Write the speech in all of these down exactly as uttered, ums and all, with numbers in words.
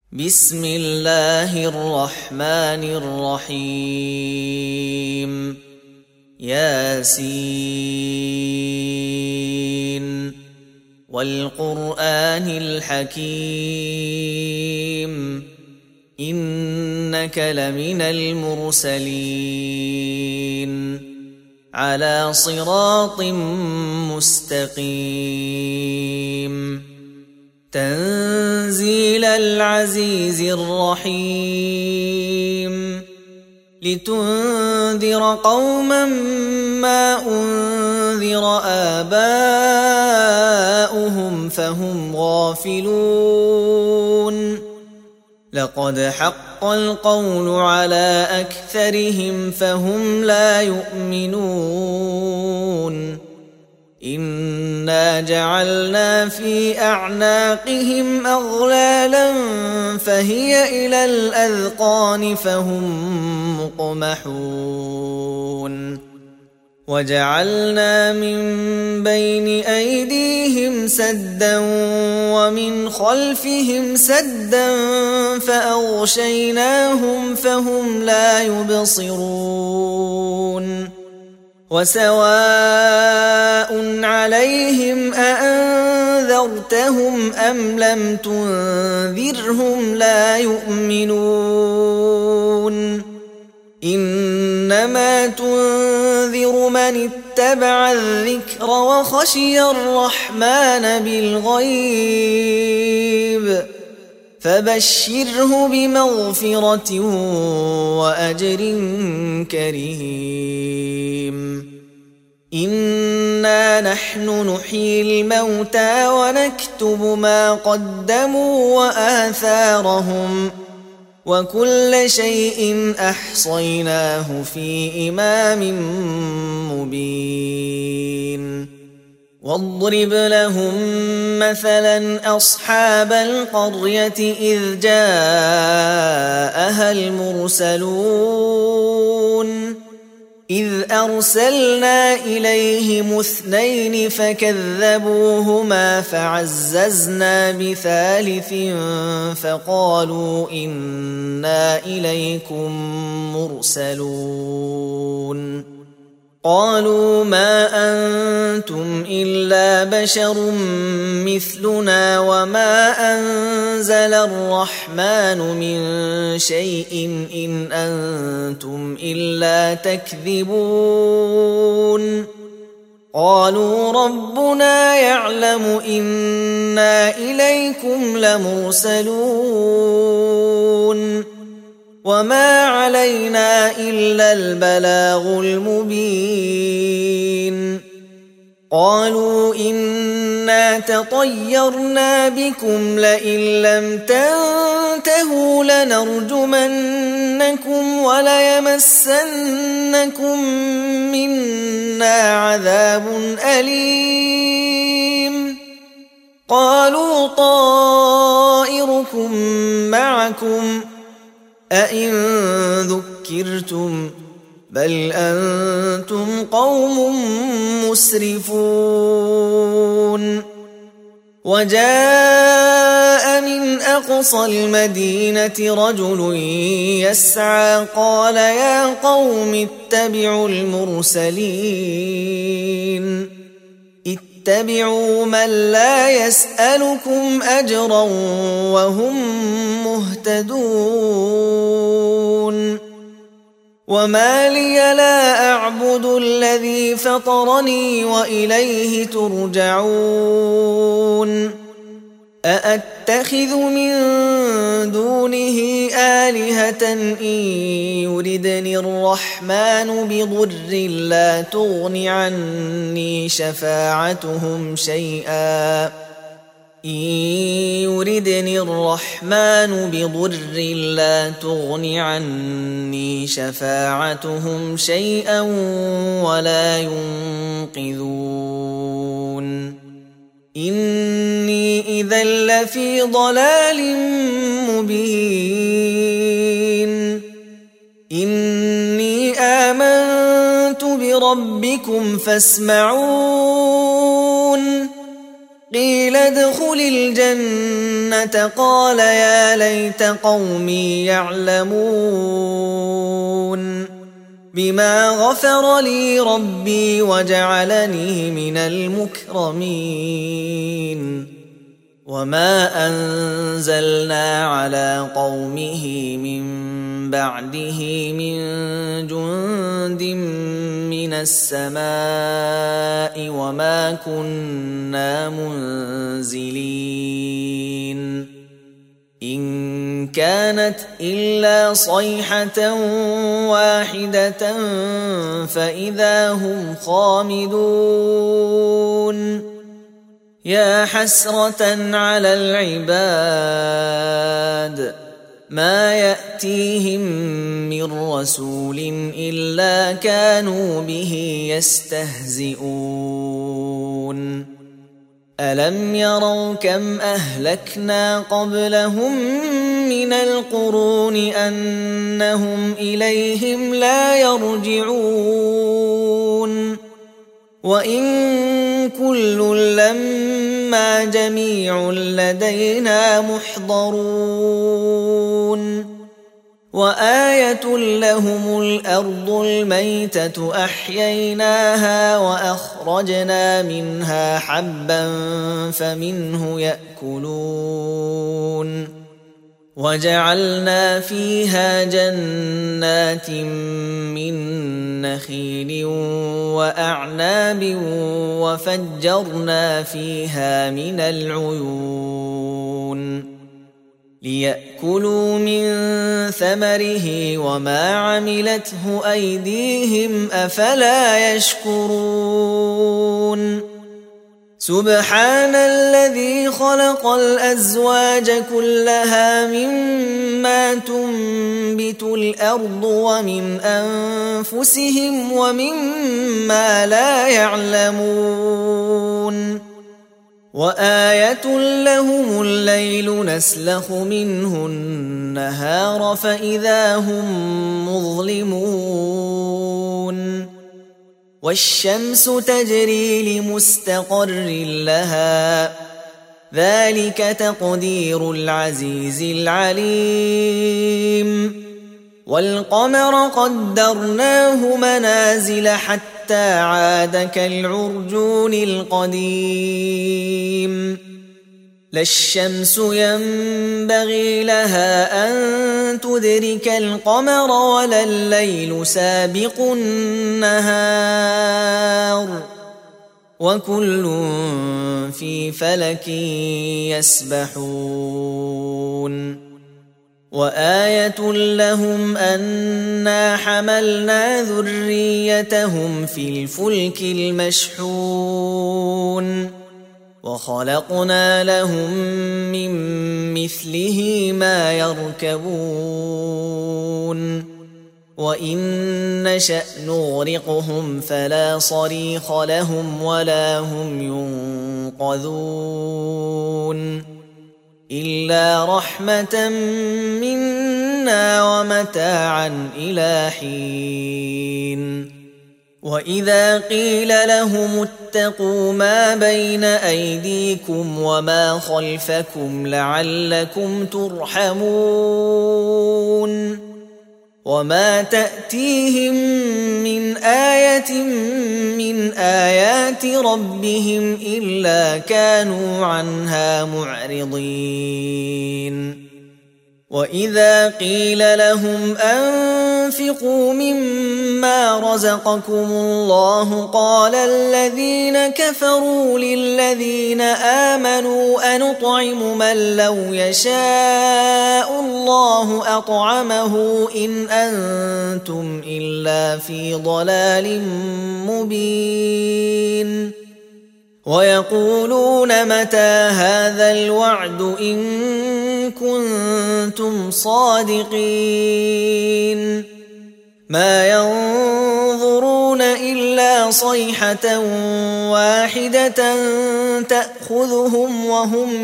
بسم الله الرحمن الرحيم ياسين والقرآن الحكيم إنك لمن المرسلين على صراط مستقيم تنزيل العزيز الرحيم لتنذر قوما ما أنذر آباؤهم فهم غافلون لقد حق القول على أكثرهم فهم لا يؤمنون إنا جعلنا في أعناقهم أغلالا فهي إلى الأذقان فهم مقمحون وجعلنا من بين أيديهم سدا ومن خلفهم سدا فأغشيناهم فهم لا يبصرون وسواء عليهم أأنذرتهم أم لم تنذرهم لا يؤمنون إنما تنذر من اتبع الذكر وخشي الرحمن بالغيب فبشره بمغفرة وأجر كريم إنا نحن نحيي الموتى ونكتب ما قدموا وآثارهم وكل شيء أحصيناه في إمام مبين واضرب لهم مثلا أصحاب القرية إذ جاءها المرسلون إذ أرسلنا إليهم اثنين فكذبوهما فعززنا بثالث فقالوا إنا إليكم مرسلون قالوا ما أنتم إلا بشر مثلنا وما أنزل الرحمن من شيء إن أنتم إلا تكذبون قالوا ربنا يعلم إنا إليكم لمرسلون وما علينا إلا البلاغ المبين قالوا إنا تطيرنا بكم لئن لم تنتهوا لنرجمنكم وليمسنكم منا عذاب أليم قالوا طائركم معكم أئن ذكرتم بل أنتم قوم مسرفون وجاء من أقصى المدينة رجل يسعى قال يا قوم اتبعوا المرسلين اتبعوا من لا يسألكم أجرا وهم مهتدون وما لي لا أعبد الذي فطرني وإليه ترجعون أأتخذ من دونه آلهة إن يردني الرحمن بضر لا تغن عني شفاعتهم شيئا إن يردني الرحمن بضر لا تغن عني شفاعتهم شيئا ولا ينقذون إني إذا لفي ضلال مبين إني آمنت بربكم فاسمعون قيل ادخل الجنة قال يا ليت قومي يعلمون بما غفر لي ربي وجعلني من المكرمين وما أنزلنا على قومه من بعده من جند من السماء وما كنا منزلين إن كانت إلا صيحة واحدة فإذا هم خامدون يا حسرة على العباد ما يأتيهم من رسول إلا كانوا به يستهزئون ألم يروا كم أهلكنا قبلهم من القرون أنهم إليهم لا يرجعون وإن كل لما جميع لدينا محضرون وآية لهم الأرض الميتة أحييناها وأخرجنا منها حبا فمنه يأكلون وجعلنا فيها جنات من نخيل وأعناب وفجرنا فيها من العيون ليأكلوا من ثمره وما عملته أيديهم أفلا يشكرون سبحان الذي خلق الأزواج كلها مما تنبت الأرض ومن أنفسهم ومما لا يعلمون وآية لهم الليل نسلخ منه النهار فإذا هم مظلمون والشمس تجري لمستقر لها ذلك تقدير العزيز العليم والقمر قدرناه منازل حتى عاد كالعرجون القديم لا الشمس ينبغي لها أن تدرك القمر ولا الليل سابق النهار وكل في فلك يسبحون وآية لهم أنا حملنا ذريتهم في الفلك المشحون وخلقنا لهم من مثله ما يركبون وإن نشأ نغرقهم فلا صريخ لهم ولا هم ينقذون إلا رحمة منا ومتاعا إلى حين وإذا قيل لهم اتقوا ما بين أيديكم وما خلفكم لعلكم ترحمون وما تأتيهم من آية من آيات ربهم إلا كانوا عنها معرضين وإذا قيل لهم أنفقوا مما رزقكم الله قال الذين كفروا للذين آمنوا أنطعم من لو يشاء الله أطعمه إن أنتم إلا في ضلال مبين ويقولون متى هذا الوعد إن كنتم صادقين ما ينظرون إلا صيحة واحدة تأخذهم وهم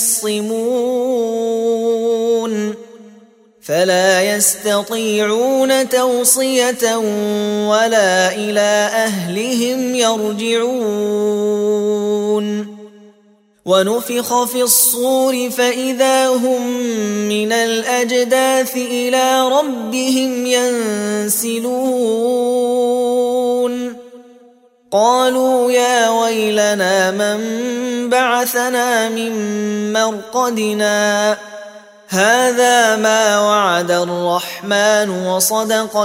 يخصمون فلا يستطيعون توصية ولا إلى أهلهم يرجعون ونفخ في الصور فإذا هم من الأجداث إلى ربهم ينسلون قالوا يا ويلنا من بعثنا من مرقدنا هذا ما وعد الرحمن وصدق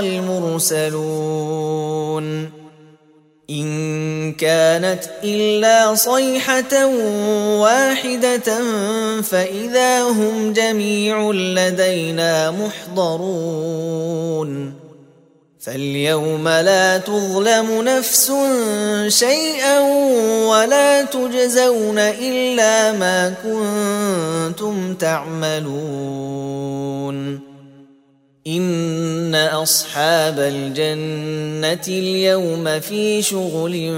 المرسلون إن كانت إلا صيحة واحدة فإذا هم جميع لدينا محضرون فاليوم لا تظلم نفس شيئا ولا تجزون إلا ما كنتم تعملون إن أصحاب الجنة اليوم في شغل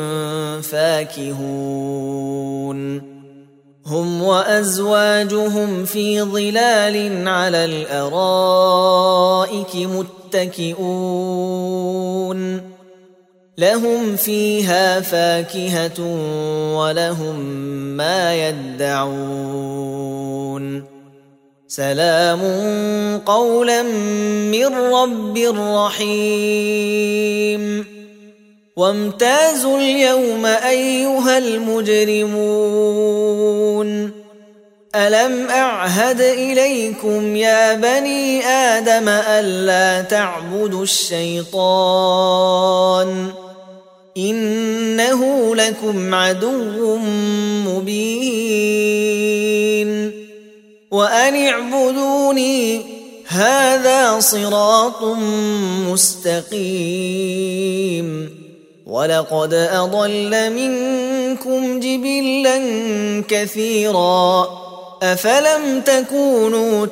فاكهون هم وأزواجهم في ظلال على الأرائك متكئون لهم فيها فاكهة ولهم ما يدعون سلام قولا من رب رحيم وامتازوا اليوم أيها المجرمون ألم أعهد إليكم يا بني آدم ألا تعبدوا الشيطان إنه لكم عدو مبين وأن اعبدوني هذا صراط مستقيم ولقد أضل منكم جبلا كثيرا أفلم تكونوا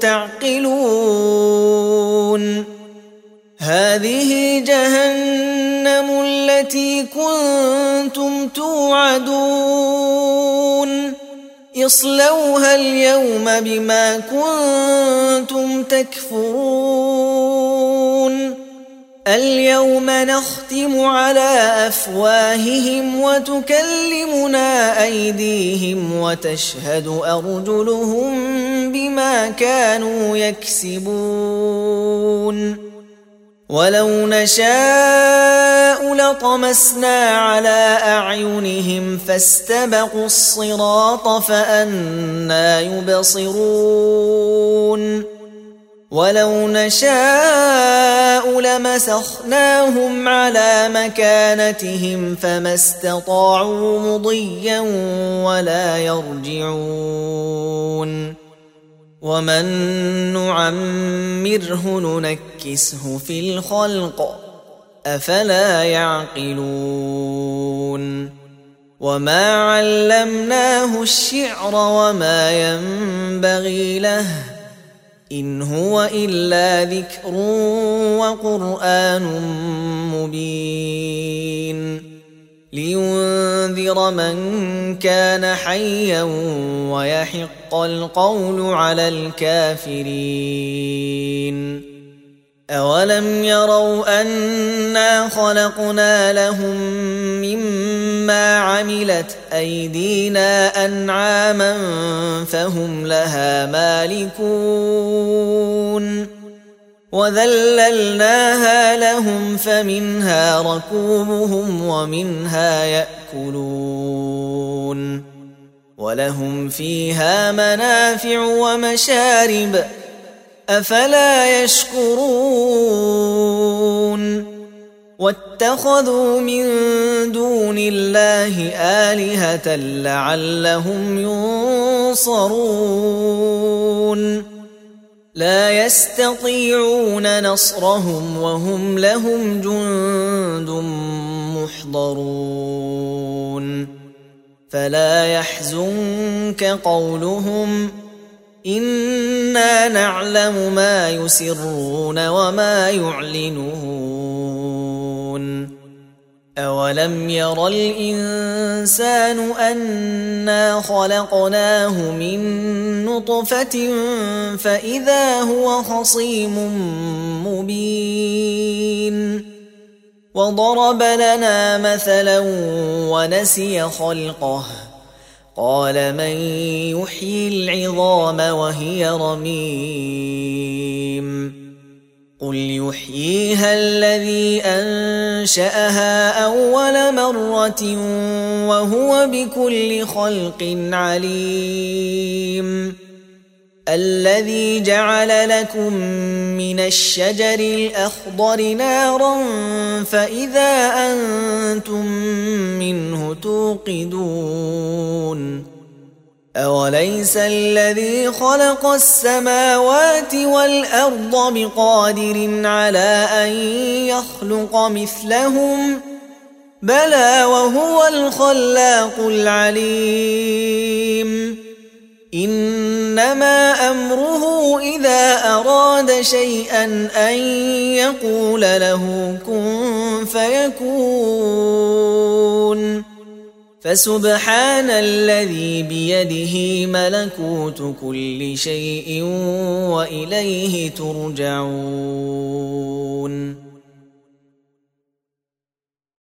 تعقلون هذه جهنم التي كنتم توعدون اصلوها اليوم بما كنتم تكفرون اليوم نختم على أفواههم وتكلمنا أيديهم وتشهد أرجلهم بما كانوا يكسبون ولو نشاء لطمسنا على أعينهم فاستبقوا الصراط فأنى يبصرون ولو نشاء لمسخناهم على مكانتهم فما استطاعوا مضيا ولا يرجعون ومن نعمره ننكسه في الخلق أفلا يعقلون وما علمناه الشعر وما ينبغي له إن هو إلا ذكر وقرآن مبين لينذر من كان حيا ويحق القول على الكافرين أولم يروا أنا خلقنا لهم مما عملت أيدينا أنعاما فهم لها مالكون وذللناها لهم فمنها ركوبهم ومنها يأكلون ولهم فيها منافع ومشارب أفلا يشكرون واتخذوا من دون الله آلهة لعلهم ينصرون لا يستطيعون نصرهم وهم لهم جند محضرون فلا يحزنك قولهم إنا نعلم ما يسرون وما يعلنون أولم ير الإنسان أنا خلقناه من نطفة فإذا هو خصيم مبين وضرب لنا مثلا ونسي خلقه قال من يحيي العظام وهي رميم قل يحييها الذي أنشأها أول مرة وهو بكل خلق عليم الذي جعل لكم من الشجر الأخضر نارا فإذا أنتم منه توقدون أوليس الذي خلق السماوات والأرض بقادر على أن يخلق مثلهم بلى وهو الخلاق العليم إنما أمره إذا أراد شيئا أن يقول له كن فيكون فسبحان الذي بيده ملكوت كل شيء وإليه ترجعون